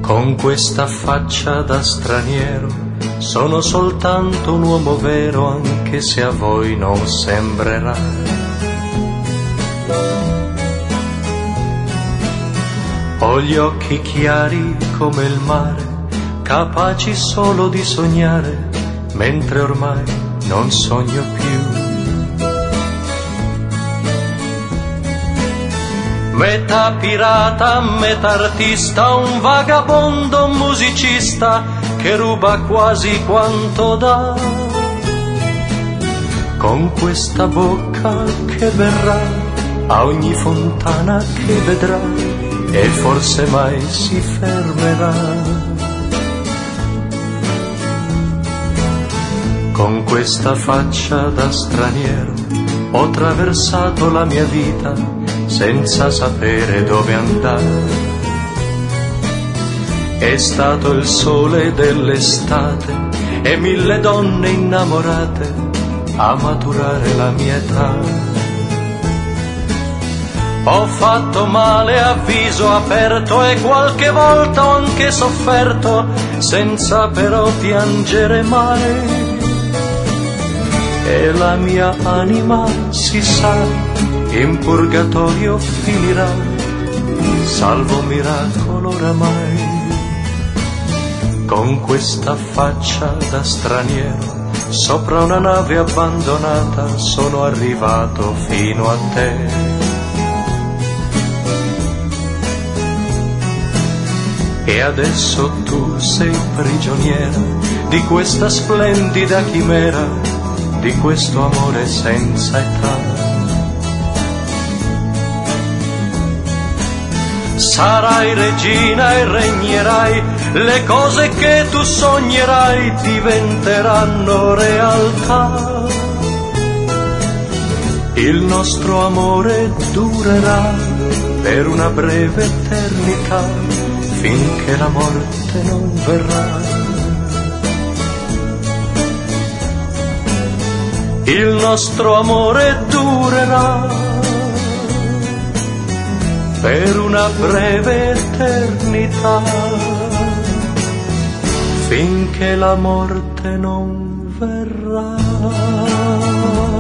Con questa faccia da straniero sono soltanto un uomo vero, anche se a voi non sembrerà. Ho gli occhi chiari come il mare, capaci solo di sognare, mentre ormai non sogno più. Metà pirata, metà artista, un vagabondo musicista che ruba quasi quanto dà. Con questa bocca che verrà a ogni fontana che vedrà e forse mai si fermerà. Con questa faccia da straniero ho traversato la mia vita senza sapere dove andare. È stato il sole dell'estate e 1000 donne innamorate a maturare la mia età. Ho fatto male a viso aperto e qualche volta ho anche sofferto, senza però piangere mai. E la mia anima, si sa, in purgatorio finirà, salvo miracolo oramai. Con questa faccia da straniero, sopra una nave abbandonata, sono arrivato fino a te. E adesso tu sei prigioniera di questa splendida chimera, di questo amore senza età. Sarai regina e regnerai, le cose che tu sognerai diventeranno realtà. Il nostro amore durerà per una breve eternità, finché la morte non verrà. Il nostro amore durerà per una breve eternità, finché la morte non verrà.